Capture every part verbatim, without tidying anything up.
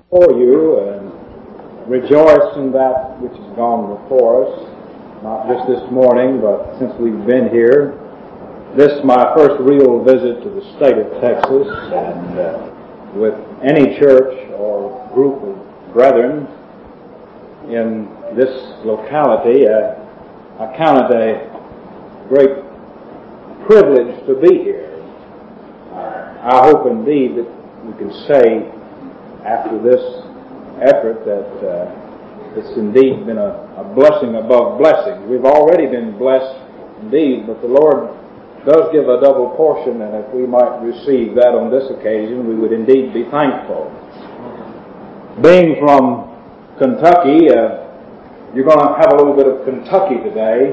For you and rejoice in that which has gone before us, not just this morning, but since we've been here. This is my first real visit to the state of Texas, and uh, with any church or group of brethren in this locality, uh, I count it a great privilege to be here. Uh, I hope indeed that we can say after this effort that uh, it's indeed been a, a blessing above blessings. We've already been blessed indeed, but the Lord does give a double portion, and if we might receive that on this occasion, we would indeed be thankful. Being from Kentucky, uh, you're going to have a little bit of Kentucky today,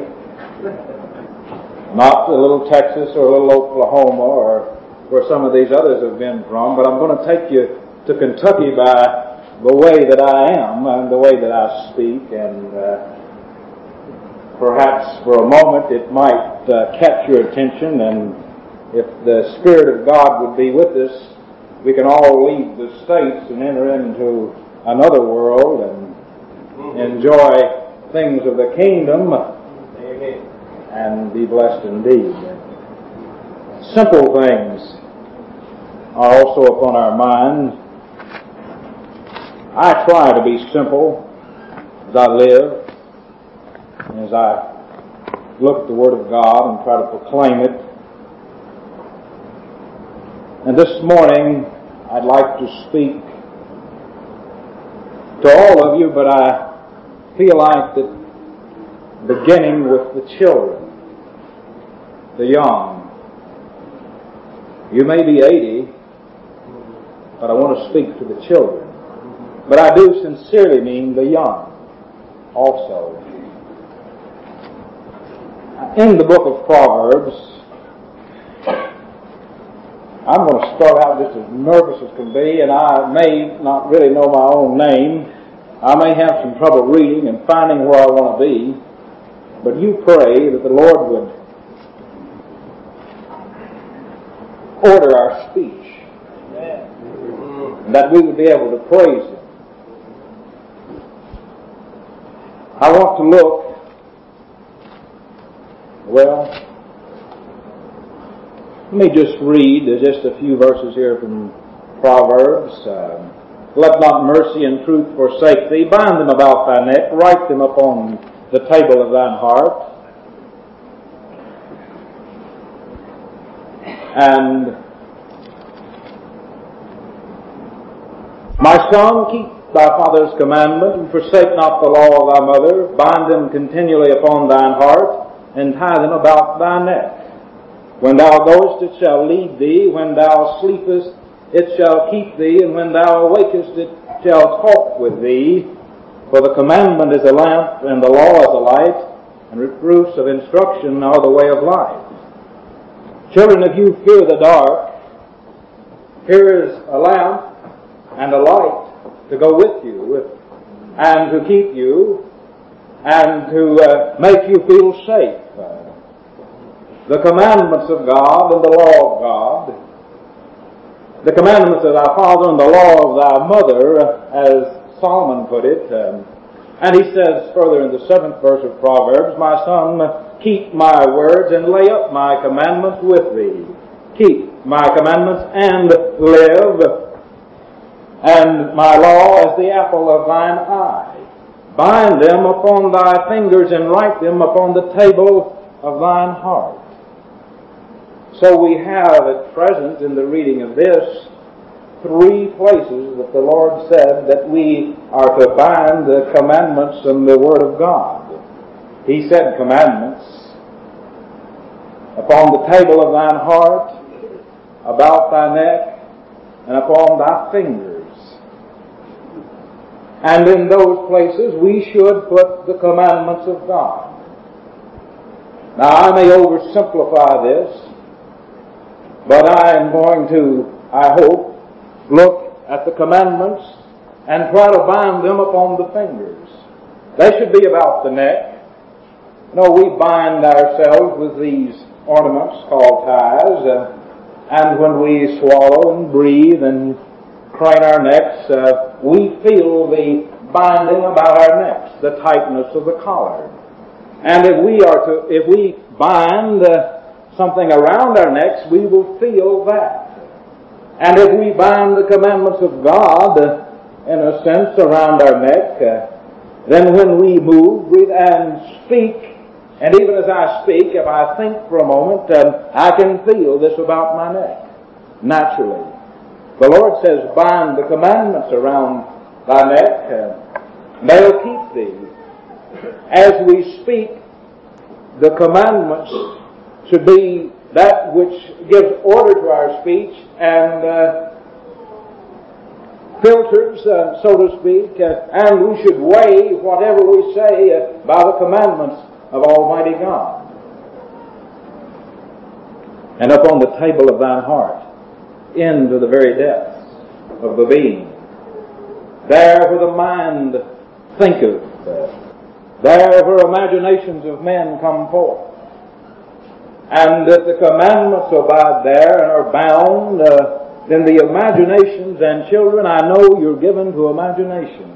not a little Texas or a little Oklahoma or where some of these others have been from, but I'm going to take you to Kentucky by the way that I am and the way that I speak, and uh, perhaps for a moment it might uh, catch your attention, and if the Spirit of God would be with us, we can all leave the States and enter into another world and enjoy things of the kingdom and be blessed indeed. Simple things are also upon our mind. I try to be simple as I live, and as I look at the Word of God and try to proclaim it. And this morning, I'd like to speak to all of you, but I feel like that beginning with the children, the young. You may be eighty, but I want to speak to the children. But I do sincerely mean the young also. In the book of Proverbs, I'm going to start out just as nervous as can be, and I may not really know my own name. I may have some trouble reading and finding where I want to be, but you pray that the Lord would order our speech, and that we would be able to praise Him. I want to look, well, let me just read, there's just a few verses here from Proverbs. Uh, Let not mercy and truth forsake thee. Bind them about thy neck. Write them upon the table of thine heart. And my son, keep thy father's commandment, and forsake not the law of thy mother. Bind them continually upon thine heart, and tie them about thy neck. When thou goest, it shall lead thee. When thou sleepest, it shall keep thee. And when thou awakest, it shall talk with thee. For the commandment is a lamp, and the law is a light, and reproofs of instruction are the way of life. Children, if you fear the dark, here is a lamp and a light to go with you and to keep you and to uh, make you feel safe. Uh, the commandments of God and the law of God, the commandments of thy father and the law of thy mother, as Solomon put it. Um, and he says further in the seventh verse of Proverbs, my son, keep my words and lay up my commandments with thee. Keep my commandments and live, and my law as the apple of thine eye. Bind them upon thy fingers and write them upon the table of thine heart. So we have at present in the reading of this three places that the Lord said that we are to bind the commandments and the Word of God. He said commandments upon the table of thine heart, about thy neck, and upon thy fingers. And in those places we should put the commandments of God. Now I may oversimplify this, but I am going to, I hope, look at the commandments and try to bind them upon the fingers. They should be about the neck. You know, we bind ourselves with these ornaments called ties, uh, and when we swallow and breathe and crane our necks, uh, we feel the binding about our necks, the tightness of the collar. And if we are to, if we bind uh, something around our necks, we will feel that. And if we bind the commandments of God, uh, in a sense, around our neck, uh, then when we move, breathe, and speak, and even as I speak, if I think for a moment, um, I can feel this about my neck, naturally. The Lord says, bind the commandments around thy neck, uh, and they'll keep thee. As we speak, the commandments should be that which gives order to our speech and uh, filters, uh, so to speak, uh, and we should weigh whatever we say uh, by the commandments of Almighty God. And upon the table of thine heart, into the very depths of the being, there where the mind thinketh, uh, there where imaginations of men come forth, and that the commandments abide there and are bound, uh, then the imaginations, and children, I know you're given to imaginations.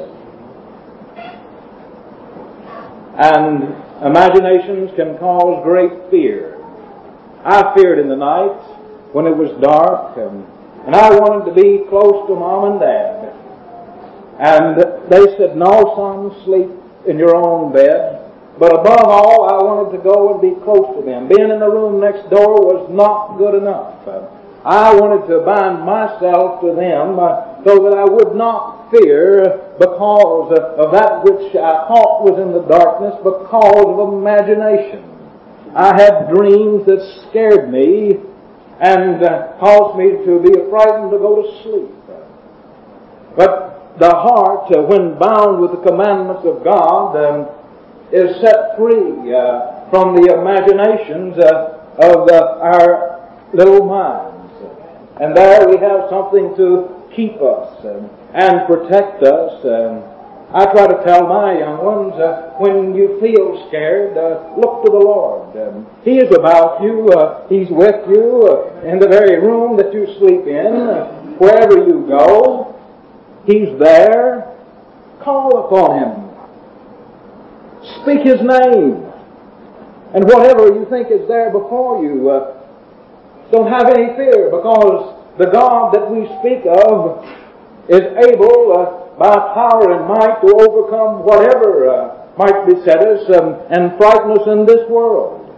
And imaginations can cause great fear. I feared in the night when it was dark, and, and I wanted to be close to Mom and Dad. And they said, no, son, sleep in your own bed. But above all, I wanted to go and be close to them. Being in the room next door was not good enough. I wanted to bind myself to them uh, so that I would not fear because uh, of that which I thought was in the darkness, because of imagination. I had dreams that scared me and uh, caused me to be frightened to go to sleep. But the heart, uh, when bound with the commandments of God, um, is set free uh, from the imaginations uh, of uh, our little minds. And there we have something to keep us and, and protect us. And I try to tell my young ones, uh, when you feel scared, uh, look to the Lord. Um, he is about you. Uh, He's with you uh, in the very room that you sleep in. Uh, wherever you go, He's there. Call upon Him. Speak His name. And whatever you think is there before you, uh, don't have any fear, because the God that we speak of is able, uh, by power and might, to overcome whatever uh, might beset us um, and frighten us in this world.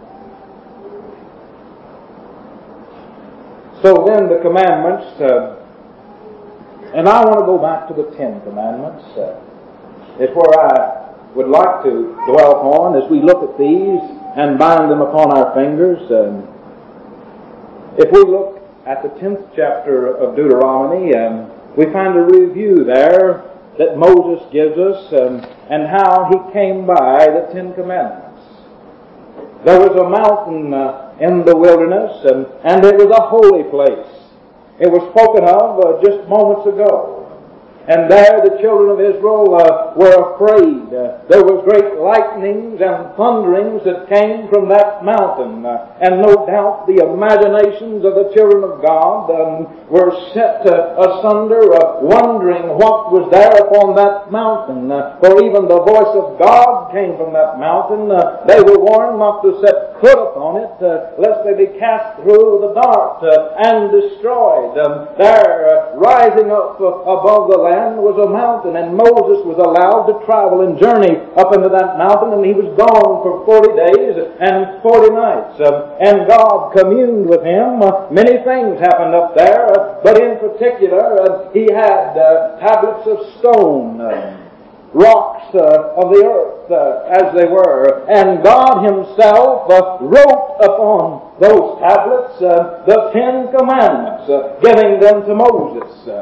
So then the commandments, uh, and I want to go back to the Ten Commandments. Uh, it's where I would like to dwell upon as we look at these and bind them upon our fingers. Um, if we look at the tenth chapter of Deuteronomy, um, we find a review there that Moses gives us um, and how he came by the Ten Commandments. There was a mountain uh, in the wilderness, and, and it was a holy place. It was spoken of uh, just moments ago. And there the children of Israel uh, were afraid. Uh, there was great lightnings and thunderings that came from that mountain. Uh, and no doubt the imaginations of the children of God um, were set uh, asunder, uh, wondering what was there upon that mountain. Uh, for even the voice of God came from that mountain. Uh, they were warned not to set foot upon it, uh, lest they be cast through the dart uh, and destroyed. Um, there, uh, rising up uh, above the land, was a mountain, and Moses was allowed to travel and journey up into that mountain, and he was gone for forty days and forty nights. Um, and God communed with him. Uh, many things happened up there, uh, but in particular, uh, he had uh, tablets of stone, uh, rocks uh, of the earth, uh, as they were, and God Himself uh, wrote upon those tablets uh, the Ten Commandments, uh, giving them to Moses. Um,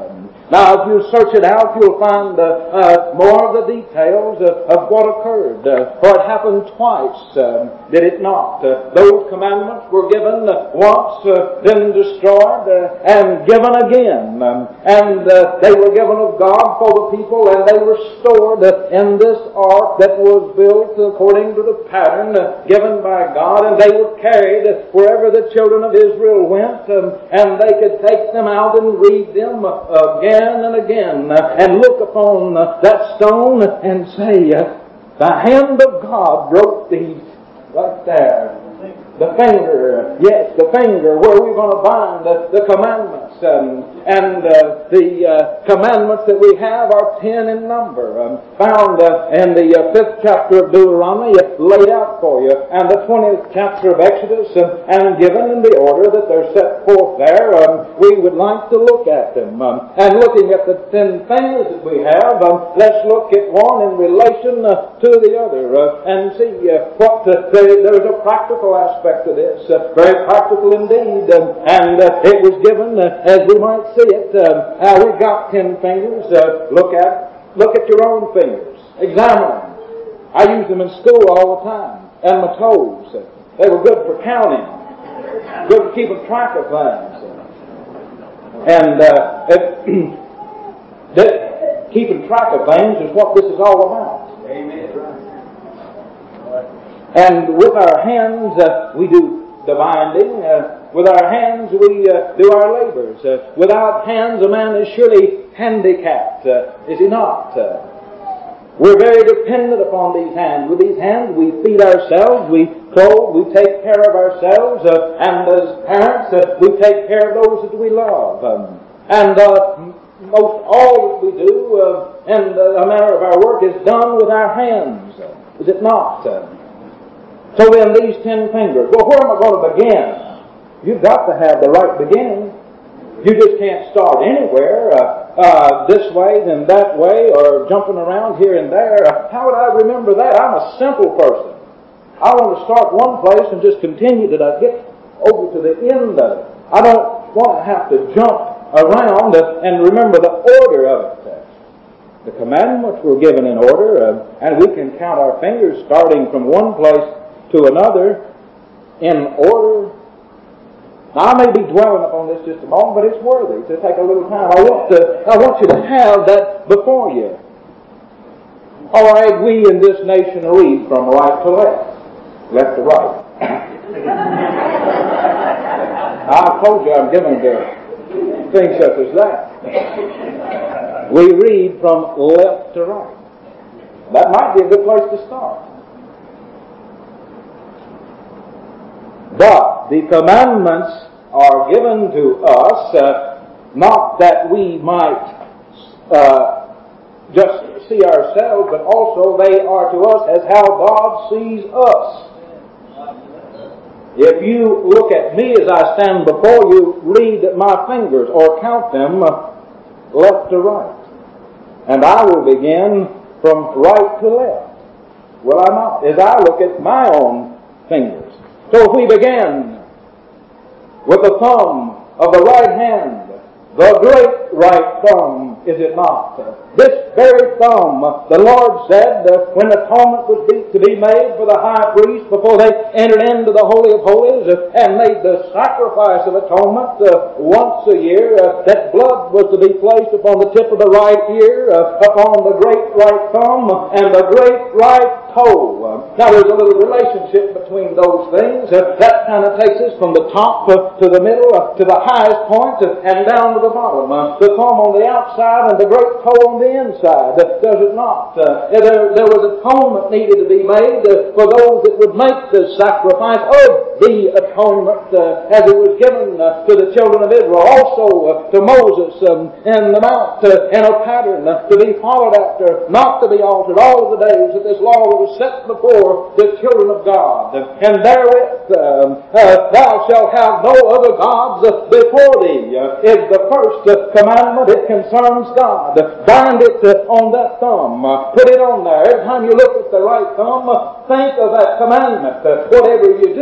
Now, if you search it out, you'll find uh, uh, more of the details uh, of what occurred. Uh, for it happened twice, um, did it not? Uh, those commandments were given uh, once, uh, then destroyed, uh, and given again. Um, and uh, they were given of God for the people, and they were stored uh, in this ark that was built according to the pattern uh, given by God, and they were carried uh, wherever the children of Israel went, um, and they could take them out and read them uh, again and again, uh, and look upon uh, that stone and say, uh, the hand of God wrote these right there. The finger, yes, the finger where we're going to bind the, the commandments. Um, and uh, the uh, commandments that we have are ten in number, um, found uh, in the uh, fifth chapter of Deuteronomy, uh, laid out for you, and the twentieth chapter of Exodus, um, and given in the order that they're set forth there. Um, we would like to look at them. Um, and looking at the ten fingers that we have, um, let's look at one in relation uh, to the other, uh, and see uh, what uh, there, there's a practical aspect to this, uh, very practical indeed, um, and uh, it was given uh, as we might see it. Um, uh, we've got ten fingers. Uh, look at look at your own fingers. Examine them. I use them in school all the time, and my toes. Uh, they were good for counting, good for keeping track of things, and uh, it, that keeping track of things is what this is all about. Amen. And with our hands, uh, we do the binding. Uh, with our hands, we uh, do our labors. Uh, without hands, a man is surely handicapped, uh, is he not? Uh, we're very dependent upon these hands. With these hands, we feed ourselves, we clothe, we take care of ourselves, uh, and as parents, uh, we take care of those that we love. Um, and uh, most all that we do uh, in the manner of our work is done with our hands, uh, is it not? Uh, So then these ten fingers, well, where am I going to begin? You've got to have the right beginning. You just can't start anywhere, uh, uh, this way, then that way, or jumping around here and there. Uh, how would I remember that? I'm a simple person. I want to start one place and just continue till I get over to the end of it. I don't want to have to jump around uh, and remember the order of it. The commandments were given in order, uh, and we can count our fingers starting from one place to another in order. Now, I may be dwelling upon this just a moment, but it's worthy to take a little time. I want to, I want you to have that before you. All right, we in this nation read from right to left, left to right. I told you I'm given to things such as that. We read from left to right. That might be a good place to start. But the commandments are given to us, uh, not that we might uh, just see ourselves, but also they are to us as how God sees us. If you look at me as I stand before you, read my fingers or count them uh, left to right. And I will begin from right to left. Will I not? As I look at my own fingers. So if we begin with the thumb of the right hand, the great right thumb, is it not? This very thumb, the Lord said, uh, when atonement was be, to be made for the high priest before they entered into the Holy of Holies uh, and made the sacrifice of atonement uh, once a year, uh, that blood was to be placed upon the tip of the right ear, uh, upon the great right thumb, and the great right toe. Uh, now there's a little relationship between those things. Uh, that kind of takes us from the top uh, to the middle, uh, to the highest point, uh, and down to the bottom. Uh, the thumb on the outside and the great toe on the inside. Uh, does it not? Uh, there, there was atonement needed to be made uh, for those that would make the sacrifice of the atonement uh, as it was given uh, to the children of Israel. Also uh, to Moses um, in the mount uh, in a pattern uh, to be followed after, not to be altered all the days that this law was set before the children of God. And therewith um, uh, thou shalt have no other gods uh, before thee uh, is the first uh, commandment. It concerns God. Bind it uh, on that thumb. Uh, put it on there. Every time you look at the right thumb, uh, think of that commandment. Uh, whatever you do, uh,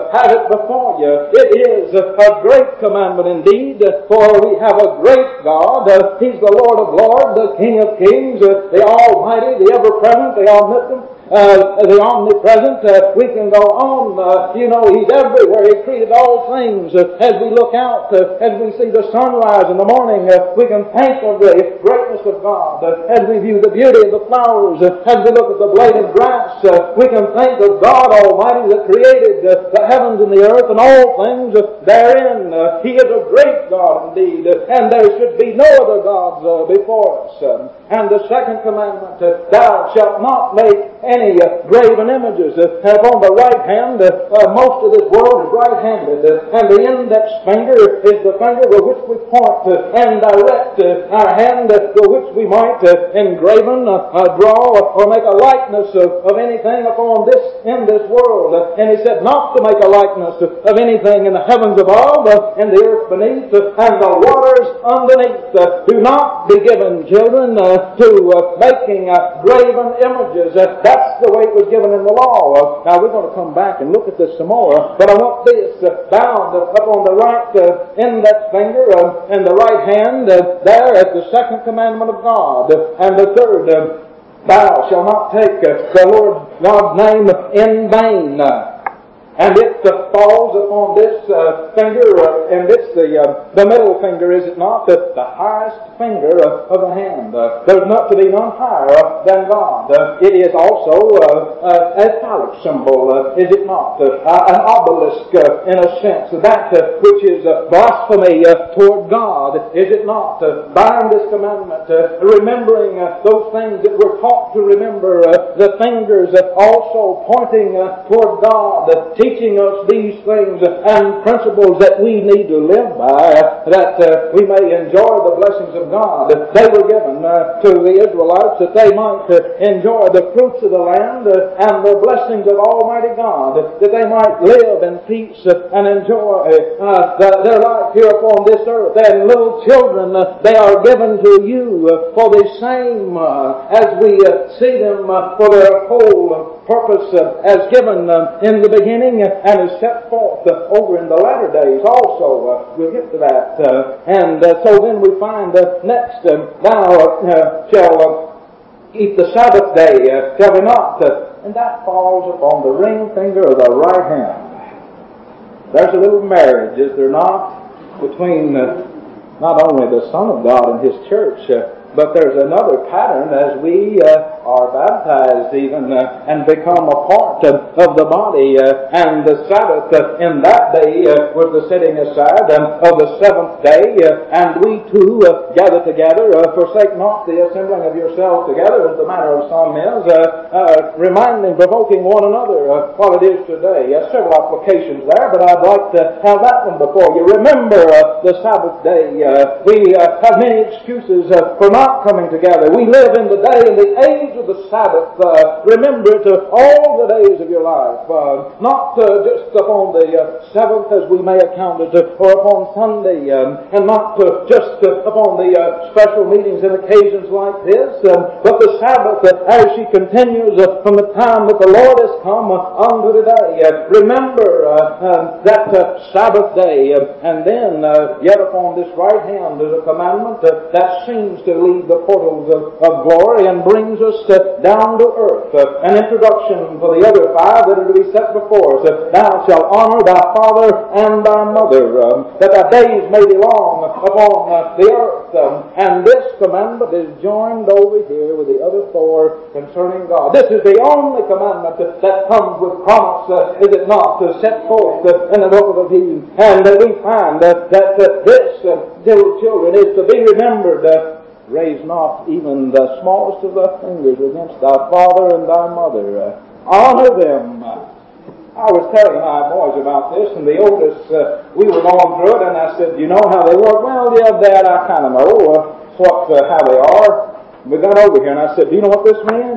have it before you. It is a great commandment indeed, for we have a great God. He's the Lord of Lords, the King of Kings, the Almighty, the ever-present, the omnipotent, Uh, the omnipresent. Uh, we can go on. Uh, you know, He's everywhere. He created all things. Uh, as we look out, uh, as we see the sunrise in the morning, uh, we can think of the greatness of God. Uh, as we view the beauty of the flowers, uh, as we look at the blade of grass, uh, we can think of God Almighty that created uh, the heavens and the earth and all things uh, therein. Uh, he is a great God indeed, uh, and there should be no other gods uh, before us. Uh, and the second commandment, uh, thou shalt not make any uh, graven images. Uh, upon the right hand, uh, uh, most of this world is right-handed, uh, and the index finger is the finger with which we point uh, and direct uh, our hand uh, with which we might uh, engraven, uh, uh, draw, or make a likeness of, of anything upon this in this world. Uh, and He said not to make a likeness of, of anything in the heavens above, uh, and the earth beneath, uh, and the waters underneath. Uh, do not be given, children, uh, to uh, making uh, graven images. Uh, that's the way it was given in the law. Uh, now we're going to come back and look at this some more, but I want this uh, bound up on the right uh, index finger uh, and the right hand uh, there as the second commandment of God. Uh, and the third, uh, thou shalt not take uh, the Lord God's name in vain. Uh, And it uh, falls upon this uh, finger, uh, and it's the uh, the middle finger, is it not? The, the highest finger uh, of the hand. Uh, there's not to be none higher uh, than God. Uh, it is also uh, uh, a phallic symbol, uh, is it not? Uh, uh, an obelisk, uh, in a sense, that uh, which is uh, blasphemy uh, toward God, is it not? Uh, bind this commandment, uh, remembering uh, those things that we're taught to remember. Uh, the fingers uh, also pointing uh, toward God. Uh, teaching us these things and principles that we need to live by, that uh, we may enjoy the blessings of God. They were given uh, to the Israelites that they might uh, enjoy the fruits of the land uh, and the blessings of Almighty God, that they might live in peace uh, and enjoy uh, the, their life here upon this earth. And little children, uh, they are given to you uh, for the same uh, as we uh, see them uh, for their whole uh, purpose uh, as given uh, in the beginning and is set forth uh, over in the latter days also. Uh, we'll get to that. Uh, and uh, so then we find uh, next, uh, thou uh, shall uh, keep the Sabbath day, uh, shall we not? Uh, and that falls upon the ring finger of the right hand. There's a little marriage, is there not, between uh, not only the Son of God and His church, uh, but there's another pattern as we uh, are baptized even uh, and become a part of, of the body. Uh, and the Sabbath uh, in that day uh, was the setting aside um, of the seventh day. Uh, and we too uh, gather together. Uh, forsake not the assembling of yourselves together, as the manner of some is. Uh, uh, reminding, provoking one another uh, while it is today. Uh, several applications there, but I'd like to have that one before you. Remember uh, the Sabbath day. Uh, we uh, have many excuses uh, for not Not coming together. We live in the day, in the age of the Sabbath. Uh, remember it uh, all the days of your life. Uh, not uh, just upon the uh, seventh as we may account it, uh, or upon Sunday, um, and not uh, just uh, upon the uh, special meetings and occasions like this, um, but the Sabbath uh, as she continues uh, from the time that the Lord has come uh, unto today. Uh, remember uh, uh, that uh, Sabbath day, uh, and then uh, yet upon this right hand is a commandment uh, that seems to lead the portals of, of glory and brings us uh, down to earth. Uh, an introduction for the other five that are to be set before us. Uh, thou shalt honor thy father and thy mother, um, that thy days may be long upon uh, the earth. Um, and this commandment is joined over here with the other four concerning God. This is the only commandment that, that comes with promise, uh, is it not, to set forth uh, in the book of Hebrews. And uh, we find uh, that uh, this, uh, little children, is to be remembered. Uh, Raise not even the smallest of thy fingers against thy father and thy mother. Uh, honor them. Uh, I was telling my boys about this, and the oldest, uh, we were going through it, and I said, you know how they work? Well, yeah, Dad, I kind of know uh, what, uh, how they are. We got over here, and I said, do you know what this means?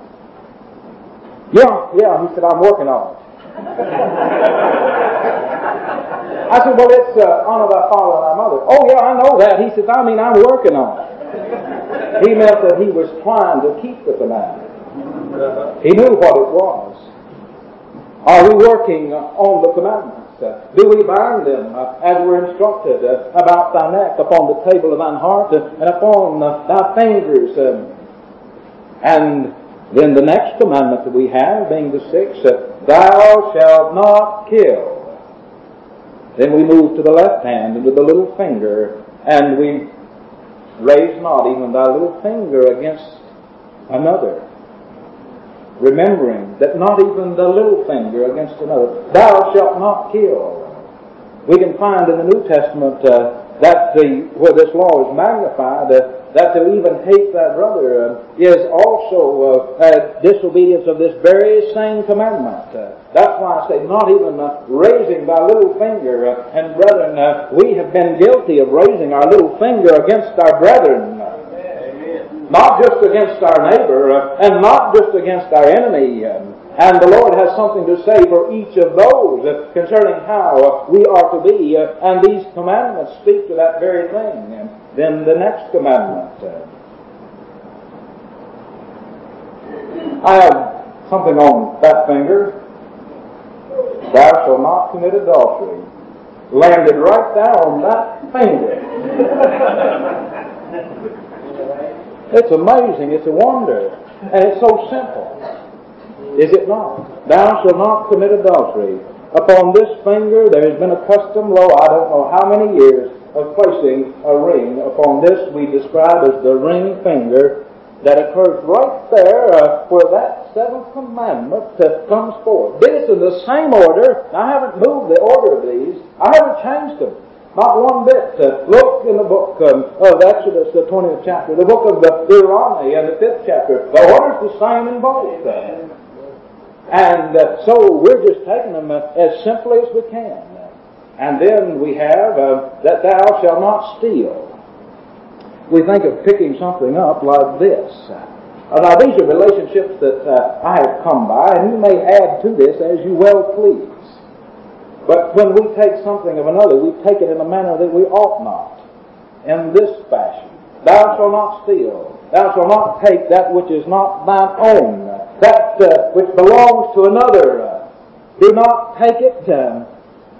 Yeah, yeah. He said, I'm working on it. I said, well, it's uh, honor thy father and thy mother. Oh, yeah, I know that. He says, I mean, I'm working on it. He meant that he was trying to keep the commandment. He knew what it was. Are we working on the commandments? Uh, do we bind them uh, as we're instructed uh, about thy neck, upon the table of thine heart, uh, and upon uh, thy fingers? Um, and then the next commandment that we have, being the sixth, uh, thou shalt not kill. Then we move to the left hand and to the little finger, and we raise not even thy little finger against another, remembering that not even the little finger against another. Thou shalt not kill. We can find in the New Testament uh, that the where this law is magnified, uh, that to even hate thy brother uh, is also uh, uh, disobedience of this very same commandment. Uh, that's why I say not even uh, raising thy little finger. Uh, and brethren, uh, we have been guilty of raising our little finger against our brethren. Not just against our neighbor, uh, and not just against our enemy. Um, and the Lord has something to say for each of those uh, concerning how uh, we are to be. Uh, and these commandments speak to that very thing. And then the next commandment. Uh, I have something on that finger. Thou shalt not commit adultery. Landed right there on that finger. It's amazing, it's a wonder, and it's so simple. Is it not? Thou shalt not commit adultery. Upon this finger there has been a custom, lo, I don't know how many years, of placing a ring. Upon this we describe as the ring finger, that occurs right there uh, where that seventh commandment uh, comes forth. This in the same order. I haven't moved the order of these. I haven't changed them. Not one bit. Uh, look in the book um, of Exodus, the twentieth chapter, the book of the Deuteronomy, and the fifth chapter. The order's the same in both. Uh, and uh, so we're just taking them uh, as simply as we can. And then we have uh, that thou shalt not steal. We think of picking something up like this. Uh, now these are relationships that uh, I have come by, and you may add to this as you well please. But when we take something of another, we take it in a manner that we ought not. In this fashion. Thou shalt not steal. Thou shalt not take that which is not thine own. That uh, which belongs to another. Uh, do not take it. Uh,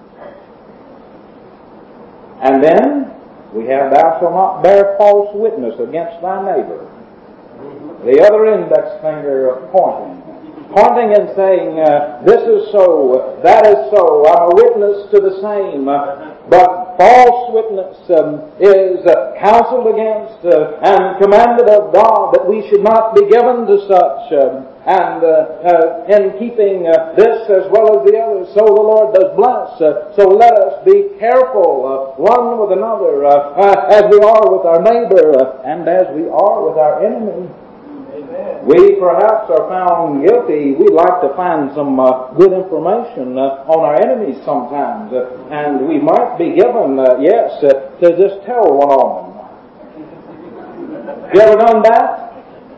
and then we have thou shalt not bear false witness against thy neighbor. The other index finger of pointing. Pointing and saying, uh, this is so, that is so, I'm a witness to the same. Uh, but false witness um, is uh, counseled against uh, and commanded of God that we should not be given to such. Um, and uh, uh, in keeping uh, this as well as the other, so the Lord does bless. Uh, so let us be careful uh, one with another uh, uh, as we are with our neighbor uh, and as we are with our enemy. We perhaps are found guilty. We'd like to find some uh, good information uh, on our enemies sometimes. Uh, and we might be given, uh, yes, uh, to just tell one of them. You ever done that?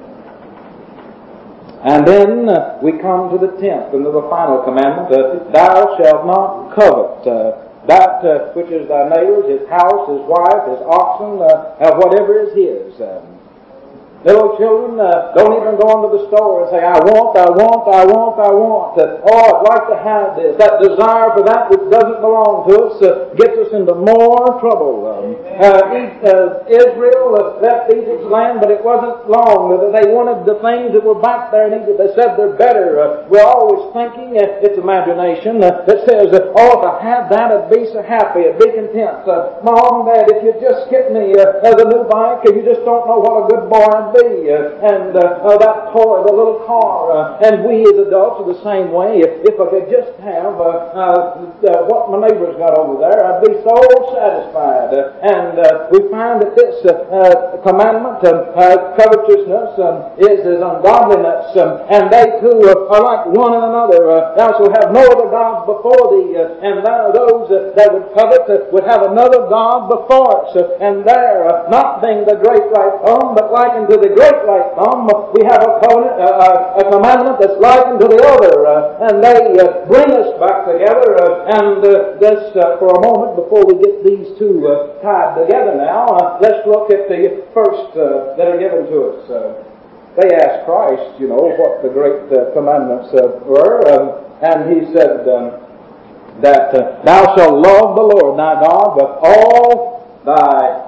And then uh, we come to the tenth and to the final commandment. Uh, Thou shalt not covet uh, that uh, which is thy neighbor's, his house, his wife, his oxen, uh, uh, whatever is his. Uh, Little children uh, don't even go into the store and say, I want, I want, I want, I want. Uh, oh, I'd like to have this. That desire for that which doesn't belong to us uh, gets us into more trouble. Um, uh, uh, Israel uh, left Egypt's land, but it wasn't long. They wanted the things that were back there in Egypt. They said they're better. Uh, we're always thinking, uh, it's imagination, uh, that says, uh, oh, if I had that, I'd be so happy, I'd be content. Uh, Mom, Dad, if you just get me uh, the new bike, you just don't know what a good boy I'd be, uh, and uh, uh, that toy, the little car, uh, and we as adults are the same way. If, if I could just have uh, uh, uh, what my neighbor's got over there, I'd be so satisfied. Uh, and uh, we find that this uh, uh, commandment, uh, uh, covetousness, um, is as ungodliness, um, and they too uh, are like one and another. Uh, thou shalt have no other gods before thee, uh, and thou, those uh, that would covet uh, would have another God before us, uh, and there, uh, not being the great right thumb, but likened to the great right thumb, we have a covenant, uh, a commandment that's likened to the other, uh, and they uh, bring us back together. Uh, and uh, this, uh, for a moment, before we get these two uh, tied together now, uh, let's look at the first uh, that are given to us. Uh, they asked Christ, you know, what the great uh, commandments uh, were. Um, and he said um, that uh, thou shalt love the Lord thy God with all thy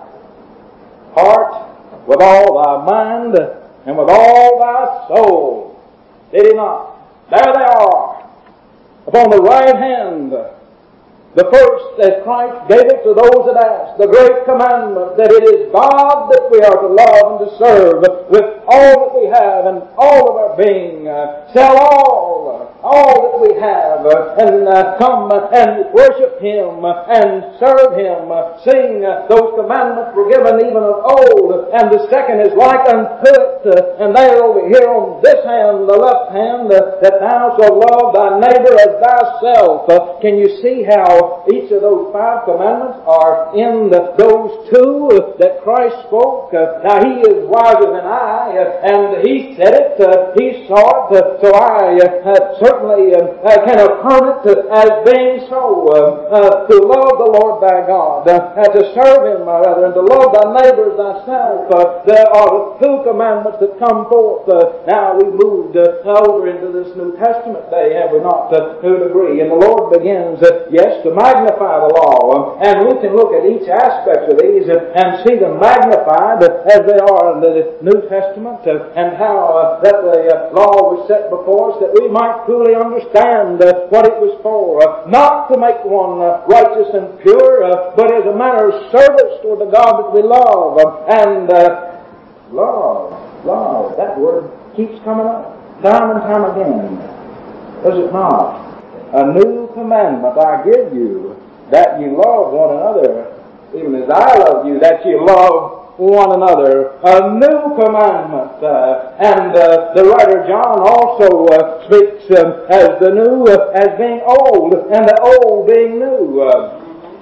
heart, with all thy mind, and with all thy soul. Did he not? There they are, upon the right hand. The first, as Christ gave it to those that asked, the great commandment that it is God that we are to love and to serve with all that we have and all of our being. Uh, sell all, all that we have, uh, and uh, come and worship Him uh, and serve Him. Uh, sing, uh, those commandments were given even of old, and the second is like unto it, uh, and there over here on this hand, the left hand, uh, that thou shalt love thy neighbor as thyself. Uh, can you see how each of those five commandments are in the, those two that Christ spoke? Uh, now He is wiser than I, uh, and He said it, uh, He saw it, uh, so I uh, certainly uh, uh, can affirm it uh, as being so. Uh, uh, to love the Lord thy God, uh, uh, to serve Him, uh, rather, and to love thy neighbor as thyself. Uh, there are the two commandments that come forth. Uh, now we moved uh, over into this New Testament day, have we not, uh, to a degree? And the Lord begins, uh, yes, to magnify the law. Um, and we can look at each aspect of these uh, and see them magnified uh, as they are in the New Testament, uh, and how uh, that the uh, law was set before us that we might truly understand uh, what it was for. Uh, not to make one uh, righteous and pure, uh, but as a manner of service toward the God that we love. Uh, and uh, love, love, that word keeps coming up time and time again. Does it not? A new commandment I give you, that you love one another, even as I love you, that you love one another. A new commandment. Uh, and uh, the writer John also uh, speaks um, as the new uh, as being old, and the old being new. Uh,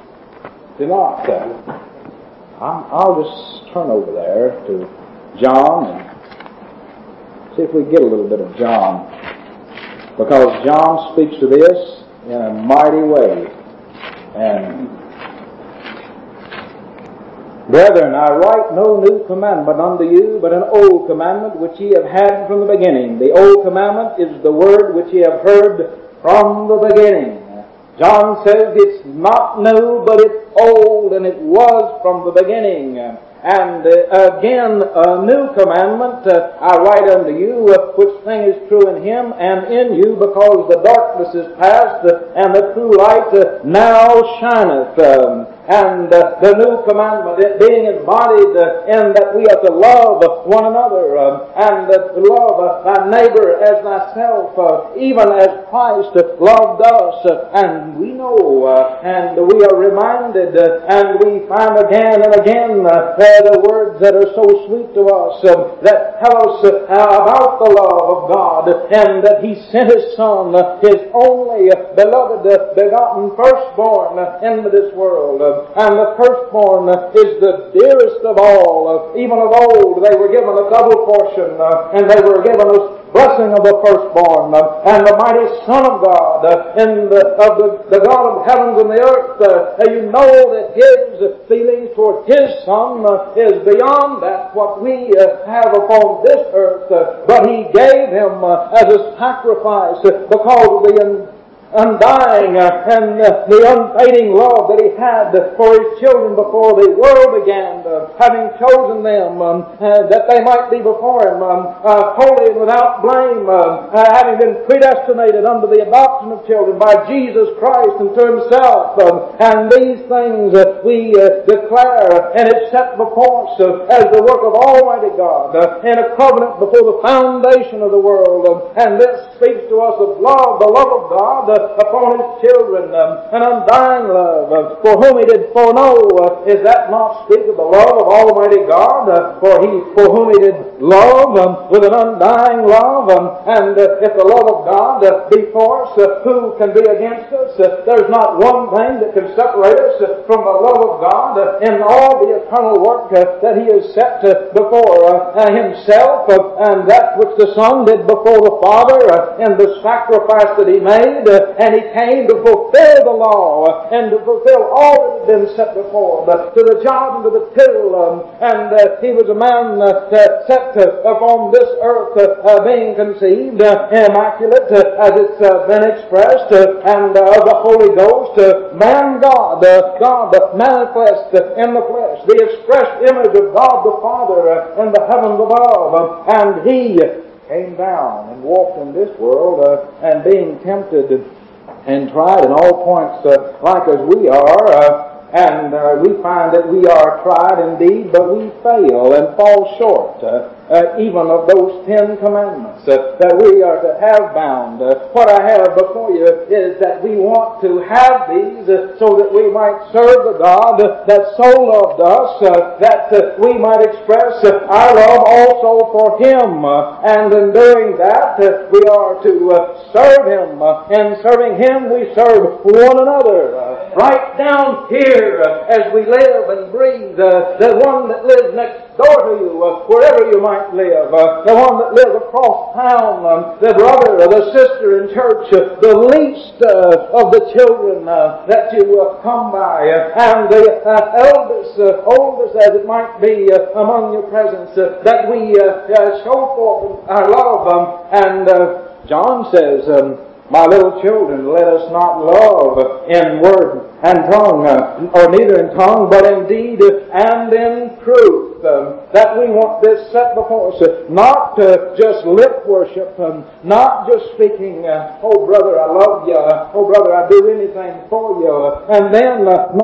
do not. Uh, I'm, I'll just turn over there to John and see if we get a little bit of John. Because John speaks to this in a mighty way. And, brethren, I write no new commandment unto you, but an old commandment which ye have had from the beginning. The old commandment is the word which ye have heard from the beginning. John says it's not new, but it's old, and it was from the beginning. And uh, again, a new commandment uh, I write unto you, uh, which thing is true in Him and in you, because the darkness is past, uh, and the true light uh, now shineth. Um, and uh, the new commandment, it being embodied uh, in that we are to love one another, uh, and uh, to love uh, thy neighbor as thyself, uh, even as Christ uh, loved us. Uh, and we know, uh, and we are reminded, uh, and we find again and again uh, the words that are so sweet to us, uh, that tell us uh, about the love of God, and that He sent His Son, uh, His only uh, beloved, uh, begotten firstborn uh, into this world. Uh, and the firstborn uh, is the dearest of all. Uh, even of old, they were given a double portion, uh, and they were given a blessing of the firstborn, uh, and the mighty Son of God, uh, in the, of the, the God of heavens and the earth. Uh, you know that His feelings toward His Son uh, is beyond that what we uh, have upon this earth, uh, but He gave Him uh, as a sacrifice uh, because of the un- undying uh, and uh, the unfading love that He had for His children before the world began, uh, having chosen them um, uh, that they might be before Him um, uh, holy and without blame, uh, uh, having been predestinated unto the adoption of children by Jesus Christ unto Himself. Um, and these things uh, we uh, declare, and it's set before us uh, as the work of Almighty God uh, in a covenant before the foundation of the world. Um, and this speaks to us of love, the love of God uh, upon His children, um, an undying love, uh, for whom He did foreknow. Uh, is that not speak of the love of Almighty God? Uh, for He, for whom He did love um, with an undying love. Um, and uh, if the love of God uh, be for us, uh, who can be against us? Uh, there's not one thing that can separate us uh, from the love of God uh, in all the eternal work uh, that He has set uh, before uh, uh, Himself, uh, and that which the Son did before the Father, uh, and the sacrifice that He made. Uh, And He came to fulfill the law and to fulfill all that had been set before Him, to the jot and to the tittle. Um, and uh, He was a man uh, set uh, upon this earth, uh, uh, being conceived uh, immaculate, uh, as it's uh, been explained expressed, uh, and uh, of the Holy Ghost, uh, man God, uh, God manifest uh, in the flesh, the expressed image of God the Father uh, in the heavens above, uh, and He came down and walked in this world, uh, and being tempted and tried in all points uh, like as we are, uh, and uh, we find that we are tried indeed, but we fail and fall short uh, uh, even of those Ten Commandments uh, that we are to have bound. Uh, what I have before you is that we want to have these uh, so that we might serve the God uh, that so loved us, uh, that uh, we might express uh, our love also for Him. Uh, and in doing that, uh, we are to uh, serve Him. Uh, in serving Him, we serve one another. Uh, right down here, Uh, as we live and breathe, uh, the one that lives next door to you, uh, wherever you might live, uh, the one that lives across town, um, the brother or the sister in church, uh, the least uh, of the children uh, that you uh, come by, uh, and the uh, eldest, uh, oldest as it might be uh, among your presence, uh, that we uh, uh, show forth our love. Um, and uh, John says, um, my little children, let us not love in word and tongue, uh, or neither in tongue, but in deed and in truth. Um, that we want this set before us. Uh, not uh, just lip worship, um, not just speaking, uh, oh brother, I love you, uh, oh brother, I do anything for you, uh, and then uh,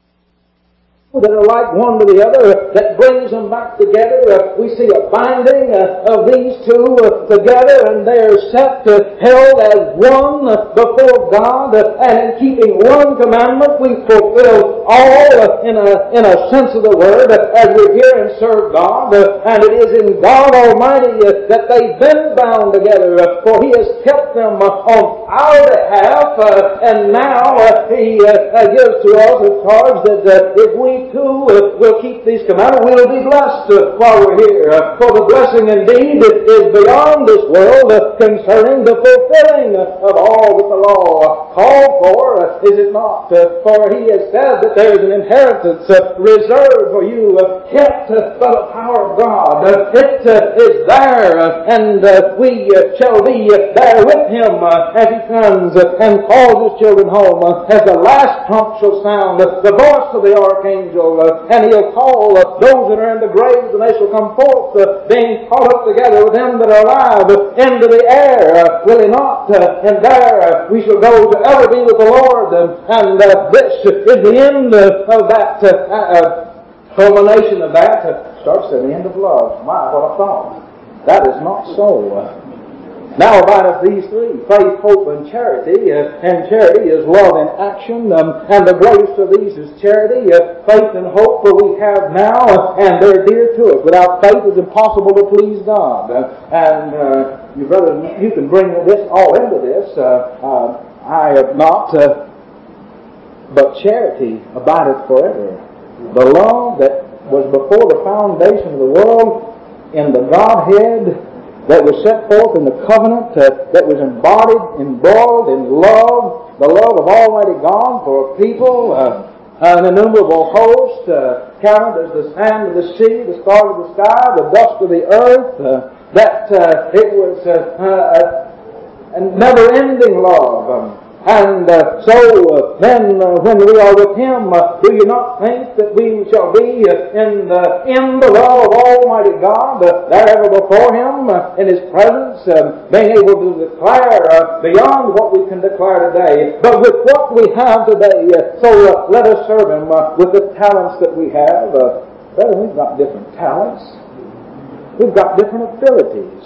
that are like one to the other, that brings them back together. Uh, we see a binding uh, of these two uh, together, and they are set, uh, held as one uh, before God, uh, and in keeping one commandment, we fulfill all uh, in a in a sense of the word uh, as we hear and serve God. Uh, and it is in God Almighty uh, that they've been bound together, uh, for He has kept them uh, on our behalf, uh, and now uh, He uh, uh, gives to us a charge that uh, if we too uh, will keep these commandments, we'll be blessed uh, while we're here. Uh, for the blessing indeed is beyond this world uh, concerning the fulfilling uh, of all that the law uh, called for, uh, is it not? Uh, for He has said that there is an inheritance uh, reserved for you, uh, kept uh, by the power of God. Uh, it uh, is there, uh, and uh, we uh, shall be uh, there with Him uh, as He comes uh, and calls His children home, uh, as the last trump shall sound, uh, the voice of the archangel. Uh, and He'll call uh, those that are in the graves, and they shall come forth, uh, being caught up together with them that are alive uh, into the air. Uh, will He not? Uh, and there uh, we shall go to ever be with the Lord. Uh, and uh, this is the end uh, of that uh, uh, culmination of that. Uh, starts at the end of love. My, what a thought. That is not so. Uh, Now abideth these three, faith, hope, and charity. Uh, and charity is love in action. Um, and the greatest of these is charity. Uh, faith and hope uh, we have now, uh, and they're dear to us. Without faith it's impossible to please God. Uh, and uh, you brothers, you can bring this all into this. Uh, uh, I have not, uh, but charity abideth forever. The love that was before the foundation of the world in the Godhead, that was set forth in the covenant, uh, that was embodied, embroiled in love, the love of Almighty God for a people, uh, an innumerable host, uh, counted as the sand of the sea, the stars of the sky, the dust of the earth, uh, that uh, it was uh, uh, a never-ending love. Um, And uh, so uh, then uh, when we are with Him, uh, do you not think that we shall be uh, in, the, in the love of Almighty God, uh, there ever before Him, uh, in His presence, uh, being able to declare uh, beyond what we can declare today, but with what we have today. Uh, so uh, let us serve Him uh, with the talents that we have. Uh, brother, we've got different talents. We've got different abilities.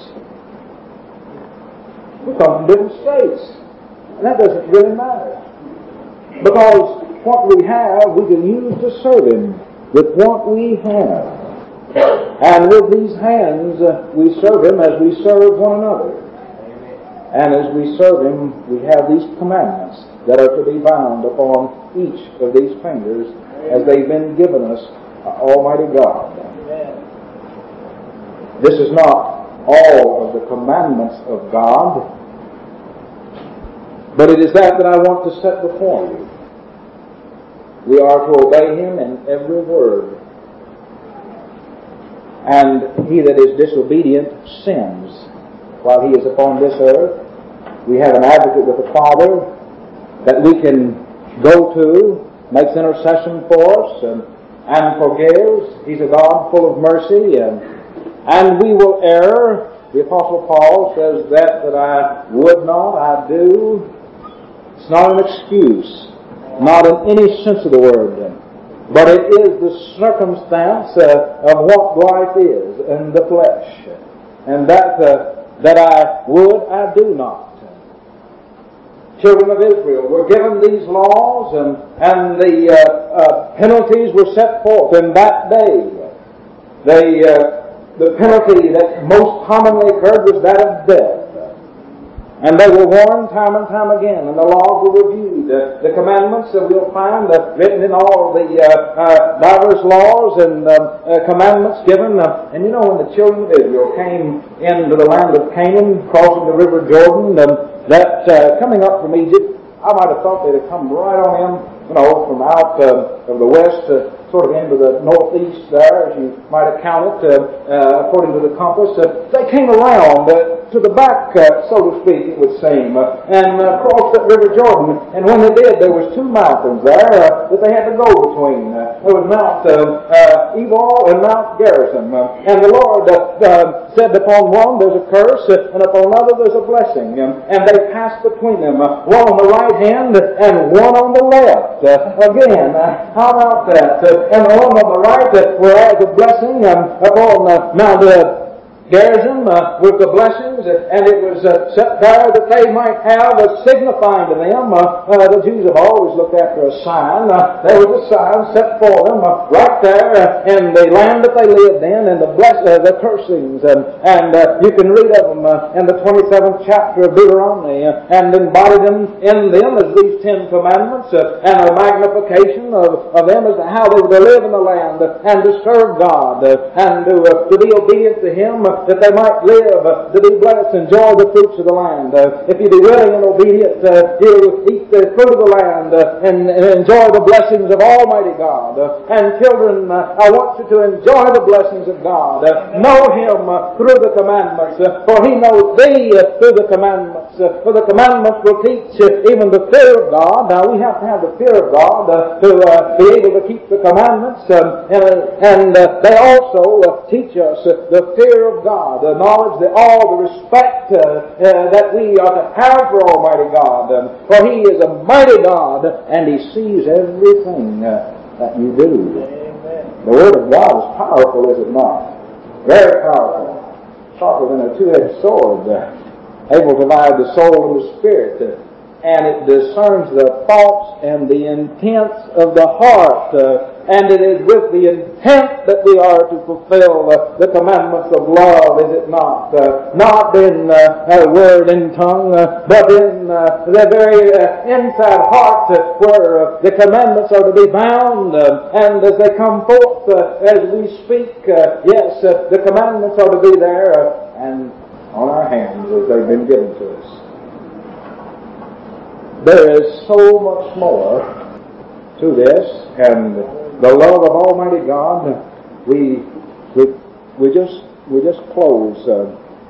We come from different states. And that doesn't really matter. Because what we have, we can use to serve Him with what we have. And with these hands, uh, we serve Him as we serve one another. And as we serve Him, we have these commandments that are to be bound upon each of these fingers as they've been given us, uh, Almighty God. This is not all of the commandments of God, but it is that that I want to set before you. We are to obey Him in every word. And he that is disobedient sins while he is upon this earth. We have an advocate with the Father that we can go to, makes intercession for us, and, and forgives. He's a God full of mercy, and, and we will err. The Apostle Paul says that that I would not, I do. It's not an excuse, not in any sense of the word, but it is the circumstance uh, of what life is in the flesh, and that uh, that I would, I do not. Children of Israel were given these laws, and, and the uh, uh, penalties were set forth in that day. They, uh, the penalty that most commonly occurred was that of death. And they were warned time and time again, and the laws were reviewed. Uh, the commandments that we'll find uh, written in all the uh, uh, diverse laws and uh, uh, commandments given. Uh, and you know, when the children of Israel came into the land of Canaan, crossing the river Jordan, um, that uh, coming up from Egypt, I might have thought they'd have come right on in, you know, from out uh, of the west, uh, sort of into the northeast there, as you might have counted, uh, uh, according to the compass. Uh, they came around uh, to the back, uh, so to speak, it would seem, uh, and uh, crossed that river Jordan. And when they did, there was two mountains there uh, that they had to go between. Uh, there was Mount uh, uh, Ebal and Mount Gerizim. Uh, and the Lord uh, uh, said, upon one there's a curse, uh, and upon another there's a blessing. Um, and they passed between them, uh, one on the right hand and one on the left. Uh, again, uh, how about that? Uh, and the one on the right uh, were as a blessing um, upon uh, Mount uh, Gerizim uh, with the blessings, uh, and it was uh, set there that they might have a signifying to them. Uh, uh, the Jews have always looked after a sign. Uh, there was a sign set for them uh, right there uh, in the land that they lived in, and the bless uh, the cursings, and, and uh, you can read of them uh, in the twenty-seventh chapter of Deuteronomy, uh, and embodied them in them as these Ten Commandments, uh, and a magnification of, of them as to how they were to live in the land uh, and to serve God uh, and to, uh, to be obedient to Him. Uh, that they might live, uh, to be blessed, enjoy the fruits of the land. Uh, if you be willing and obedient, uh, you'll eat the fruit of the land uh, and, and enjoy the blessings of Almighty God. Uh, and children, uh, I want you to enjoy the blessings of God. Uh, know Him uh, through the commandments, uh, for He knows thee uh, through the commandments. Uh, for the commandments will teach uh, even the fear of God. Now, we have to have the fear of God uh, to uh, be able to keep the commandments, um, and, uh, and uh, they also uh, teach us uh, the fear of God, the knowledge, the awe, the respect uh, uh, that we are to have for Almighty God. Um, for He is a mighty God, and He sees everything uh, that you do. Amen. The Word of God is powerful, is it not? Very powerful. Sharper than a two-edged sword, uh, able to divide the soul and the spirit, uh, and it discerns the thoughts and the intents of the heart. Uh, And it is with the intent that we are to fulfill uh, the commandments of love, is it not? Uh, not in uh, uh, word and tongue, uh, but in uh, the very uh, inside heart uh, where uh, the commandments are to be bound. Uh, and as they come forth, uh, as we speak, uh, yes, uh, the commandments are to be there uh, and on our hands as they've been given to us. There is so much more to this, and the love of Almighty God, we we we just we just close. Uh,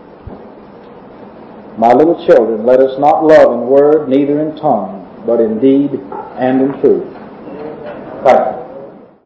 My little children, let us not love in word, neither in tongue, but in deed and in truth. Thank you.